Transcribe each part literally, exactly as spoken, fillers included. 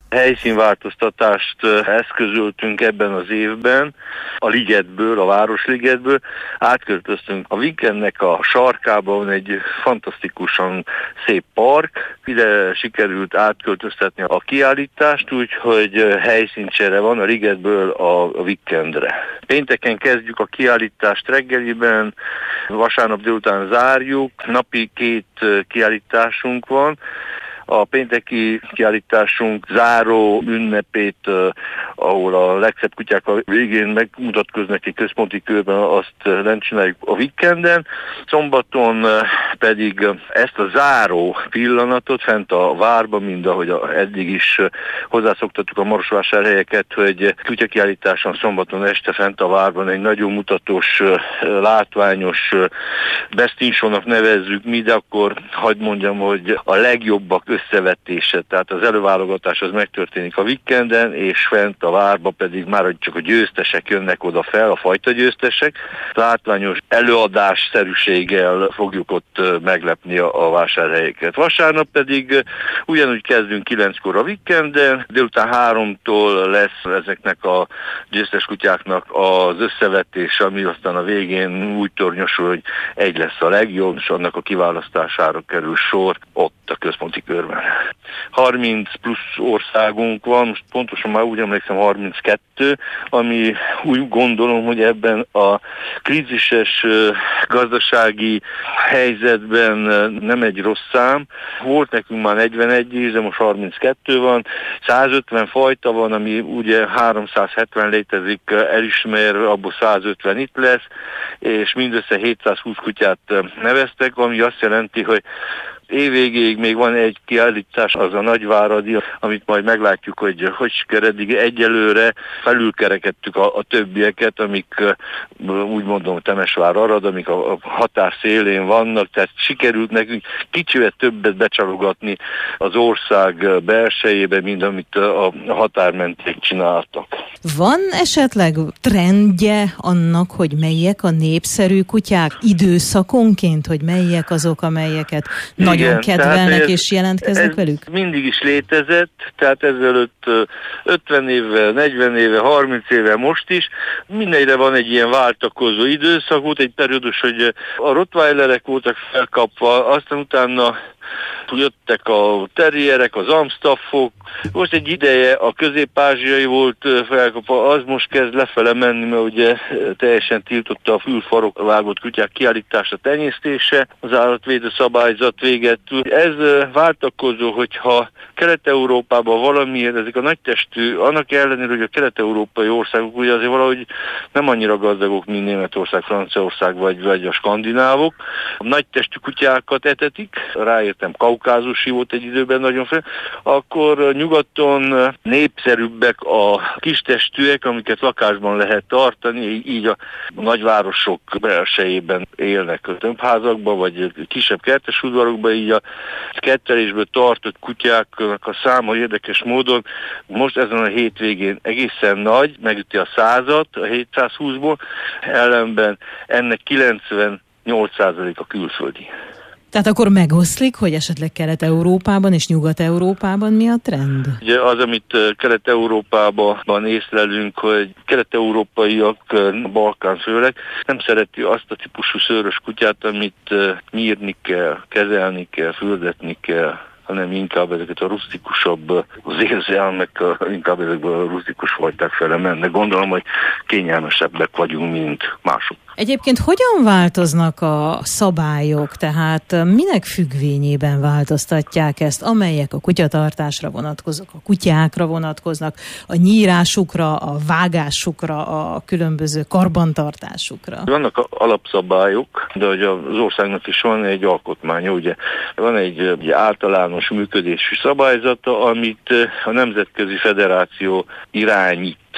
helyszínváltoztatást eszközöltünk ebben az évben. A ligetből, a Városligetből átköltöztünk a Weekendnek a sarkába, van egy fantasztikusan szép park. Ide sikerült átköltöztetni a kiállítást, úgyhogy helyszíncsere van a ligetből a Weekendre. Pénteken kezdjük a kiállítást reggeliben, vasárnap délután zárjuk, napi két kiállításunk van. A pénteki kiállításunk záró ünnepét, uh, ahol a legszebb kutyák a végén megmutatkoznak egy központi körben, azt uh, nem csináljuk a Weekenden. Szombaton uh, pedig uh, ezt a záró pillanatot fent a várban, mind ahogy a, eddig is uh, hozzászoktattuk a Marosvásárhelyeket, hogy uh, kutyakiállításon szombaton este fent a várban egy nagyon mutatós, uh, látványos uh, Bestinsónak nevezzük mi, de akkor hagyd mondjam, hogy a legjobbak összevetése, tehát az előválogatás az megtörténik a Weekenden, és fent a várba pedig már hogy csak a győztesek jönnek oda fel, a fajta győztesek. Látványos előadásszerűséggel fogjuk ott meglepni a, a vásárhelyeket. Vasárnap pedig ugyanúgy kezdünk kilenckor a Weekenden, délután háromtól lesz ezeknek a győztes kutyáknak az összevetés, ami aztán a végén úgy tornyosul, hogy egy lesz a legjobb, és annak a kiválasztására kerül sor ott a központi körben. harminc plusz országunk van, most pontosan már úgy emlékszem harminckettő, ami úgy gondolom, hogy ebben a krízises gazdasági helyzetben nem egy rossz szám. Volt nekünk már negyvenegy is, de most harminckettő van, százötven fajta van, ami ugye háromszázhetven létezik elismerve, abból százötven itt lesz, és mindössze hétszázhúsz kutyát neveztek, ami azt jelenti, hogy évvégéig még van egy kiállítás, az a Nagyváradi, amit majd meglátjuk, hogy hogy siker eddig. Egyelőre felülkerekedtük a, a többieket, amik úgy mondom Temesvár, Arad, amik a, a határ szélén vannak, tehát sikerült nekünk kicsivel többet becsalogatni az ország belsejébe, mint amit a, a határmenték csináltak. Van esetleg trendje annak, hogy melyek a népszerű kutyák időszakonként, hogy melyek azok, amelyeket nagyon Igen, kedvelnek ez, és jelentkeznek ez velük? Mindig is létezett, tehát ezelőtt ötven évvel, negyven éve, harminc éve, most is. Mindenre van egy ilyen váltakozó időszak, volt egy periódus, hogy a rottweilerek voltak felkapva, aztán utána jöttek a terrierek, az amstaffok, most egy ideje a közép-ázsiai volt felkapva, az most kezd lefele menni, mert ugye teljesen tiltotta a fülfarok vágott kutyák kiállítása, tenyésztése, az állatvédő szabályzat véget. Ez váltakozó, hogyha Kelet-Európában valamiért, ezek a nagytestű, annak ellenére, hogy a kelet-európai országok ugye azért valahogy nem annyira gazdagok, mint Németország, Franciaország vagy, vagy a skandinávok, a nagytestű kutyákat etetik, ráértem kaukázusi volt egy időben nagyon fel, akkor nyugaton népszerűbbek a kistestűek, amiket lakásban lehet tartani, így a nagyvárosok belsejében élnek a tömbházakban, vagy kisebb kertes udvarokban, így a kettelésből tartott kutyáknak a száma érdekes módon most ezen a hétvégén egészen nagy, megüti a százat a hétszázhúszból, ellenben ennek kilencvennyolc százalék a külföldi. Tehát akkor megoszlik, hogy esetleg Kelet-Európában és Nyugat-Európában mi a trend? Ugye az, amit Kelet-Európában észlelünk, hogy kelet-európaiak, a Balkán főleg, nem szereti azt a típusú szőrös kutyát, amit nyírni kell, kezelni kell, fürdetni kell, hanem inkább ezeket a rusztikusabb, az érzelmek, inkább ezekből a rusztikus fajták fele mennek. Gondolom, hogy kényelmesebbek vagyunk, mint mások. Egyébként hogyan változnak a szabályok, tehát minek függvényében változtatják ezt, amelyek a kutyatartásra vonatkoznak, a kutyákra vonatkoznak, a nyírásukra, a vágásukra, a különböző karbantartásukra? Vannak alapszabályok, de hogy az országnak is van egy alkotmánya, ugye van egy, egy általános működési szabályzata, amit a Nemzetközi Federáció irányít.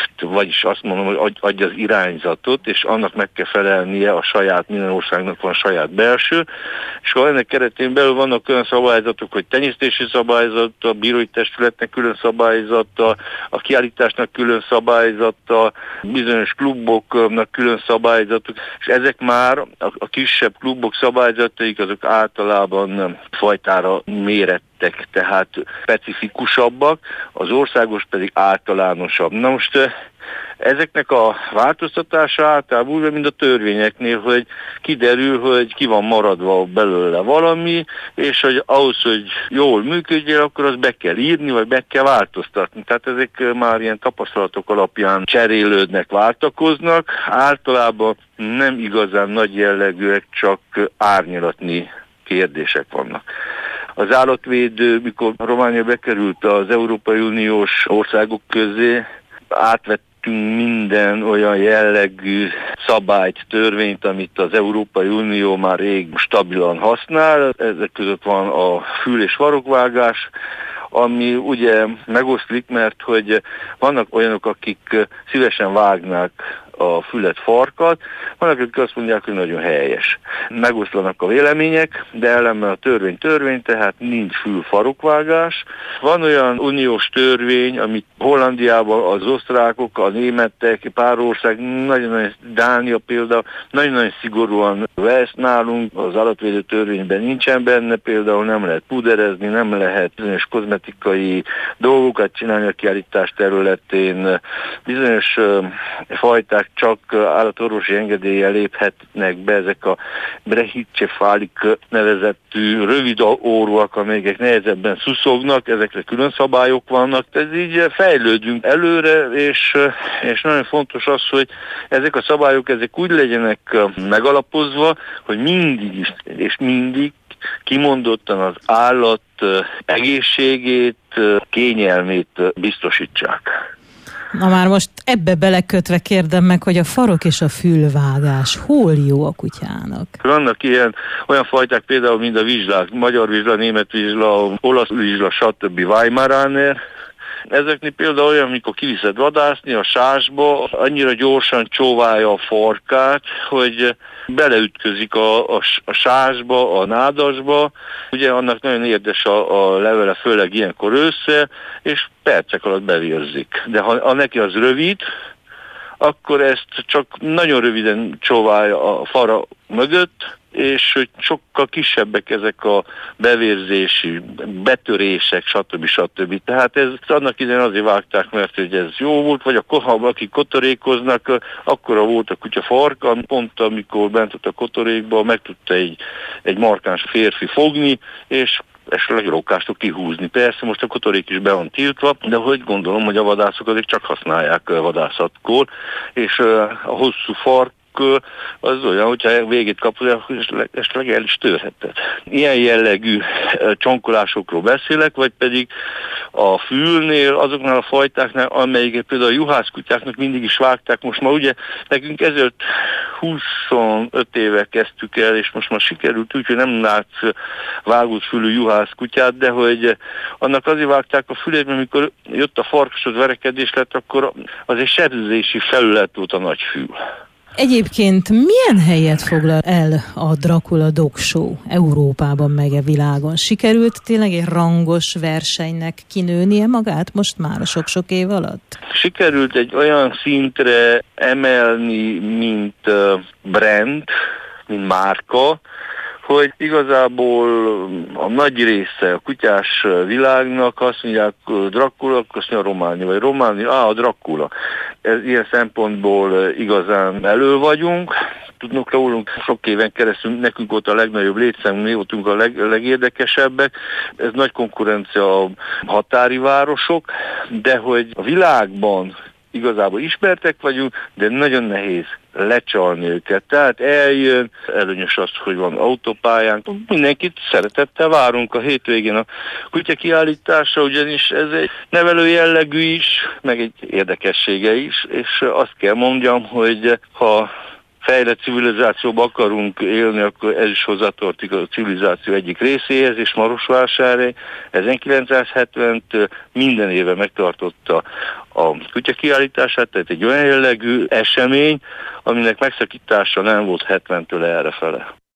vagyis azt mondom, hogy adja az irányzatot, és annak meg kell felelnie a saját, minden országnak van saját belső, és ha ennek keretén belül vannak olyan szabályzatok, hogy tenyésztési szabályzat, a bírói testületnek külön szabályzata, a kiállításnak külön szabályzata, bizonyos kluboknak külön szabályzatok, és ezek már a, a kisebb klubok szabályzataik azok általában fajtára mérettek, tehát specifikusabbak, az országos pedig általánosabb. Na most ezeknek a változtatása általában úgy, mint a törvényeknél, hogy kiderül, hogy ki van maradva belőle valami, és hogy ahhoz, hogy jól működjél, akkor azt be kell írni, vagy be kell változtatni. Tehát ezek már ilyen tapasztalatok alapján cserélődnek, váltakoznak. Általában nem igazán nagy jellegűek, csak árnyalatni kérdések vannak. Az állatvédő, mikor Románia bekerült az Európai Uniós országok közé, átvett minden olyan jellegű szabályt, törvényt, amit az Európai Unió már rég stabilan használ. Ezek között van a fül- és farokvágás, ami ugye megoszlik, mert hogy vannak olyanok, akik szívesen vágnák a fület, farkat, vannak, akik azt mondják, hogy nagyon helyes. Megoszlanak a vélemények, de ellenben a törvény törvény, tehát nincs fül-farokvágás. Van olyan uniós törvény, amit Hollandiában az osztrákok, a németek, pár ország, nagyon-nagyon, Dánia például, nagyon-nagyon szigorúan vesz nálunk, az állatvédő törvényben nincsen benne, például nem lehet puderezni, nem lehet bizonyos kozmetikai dolgokat csinálni a kiállítás területén, bizonyos uh, fajták csak állatorvosi engedéllyel léphetnek be, ezek a brachycephalic nevezettű rövid orrúak, amelyek nehezebben szuszognak, ezekre külön szabályok vannak, ez így fejlődünk előre, és, és nagyon fontos az, hogy ezek a szabályok ezek úgy legyenek megalapozva, hogy mindig is, és mindig kimondottan az állat egészségét, kényelmét biztosítsák. Na már most ebbe belekötve kérdem meg, hogy a farok és a fülvágás hol jó a kutyának? Vannak ilyen olyan fajták például, mint a vizslák, magyar vizsla, német vizsla, olasz vizsla, stb. Weimaraner. Ezeknél például olyan, amikor kiviszed vadászni a sásba, annyira gyorsan csóválja a farkát, hogy beleütközik a, a, a sásba, a nádasba. Ugye annak nagyon érdes a, a levele, főleg ilyenkor össze, és percek alatt bevérzik. De ha a neki az rövid, akkor ezt csak nagyon röviden csóválja a fara mögött, és hogy sokkal kisebbek ezek a bevérzési, betörések, stb. stb. Tehát ez annak idején azért vágták, mert hogy ez jó volt, vagy a, ha akik kotorékoznak, akkora volt a kutya farka, pont amikor bent ott a kotorékba, meg tudta egy, egy markáns férfi fogni, és esetleg rokkástok kihúzni. Persze most a kotorék is be van tiltva, de hogy gondolom, hogy a vadászok azért csak használják vadászatkor, és a hosszú fark az olyan, hogyha végét kapod, akkor esetleg el is törheted. Ilyen jellegű csonkolásokról beszélek, vagy pedig a fülnél, azoknál a fajtáknál, amelyiket például a juhászkutyáknak mindig is vágták. Most már ugye nekünk ezelőtt huszonöt éve kezdtük el, és most már sikerült úgy, hogy nem látsz vágott fülű juhászkutyát, de hogy annak azért vágták a fülét, mert amikor jött a farkasod verekedés lett, akkor az egy sebzési felület volt a nagy fül. Egyébként milyen helyet foglal el a Dracula Dog Show Európában meg a világon? Sikerült tényleg egy rangos versenynek kinőnie magát most már a sok-sok év alatt? Sikerült egy olyan szintre emelni, mint brand, mint márka, hogy igazából a nagy része a kutyás világnak azt mondják Dracula, azt mondja Románia, vagy Románia, á, a Dracula. Ez ilyen szempontból igazán elő vagyunk. Tudnunk rólunk sok éven keresztül, nekünk volt a legnagyobb létszámunk, mi voltunk a leg, legérdekesebbek. Ez nagy konkurencia a határi városok, de hogy a világban igazából ismertek vagyunk, de nagyon nehéz lecsalni őket. Tehát eljön, előnyös az, hogy van autópályánk, mindenkit szeretettel várunk a hétvégén a kutya kiállítása, ugyanis ez egy nevelő jellegű is, meg egy érdekessége is, és azt kell mondjam, hogy ha fejlett civilizációban akarunk élni, akkor ez is hozzátartozik a civilizáció egyik részéhez, és Marosvásárhely ezerkilencszázhetvenöt minden éve megtartotta a kutya kiállítását, tehát egy olyan jellegű esemény, aminek megszakítása nem volt hetventől errefele.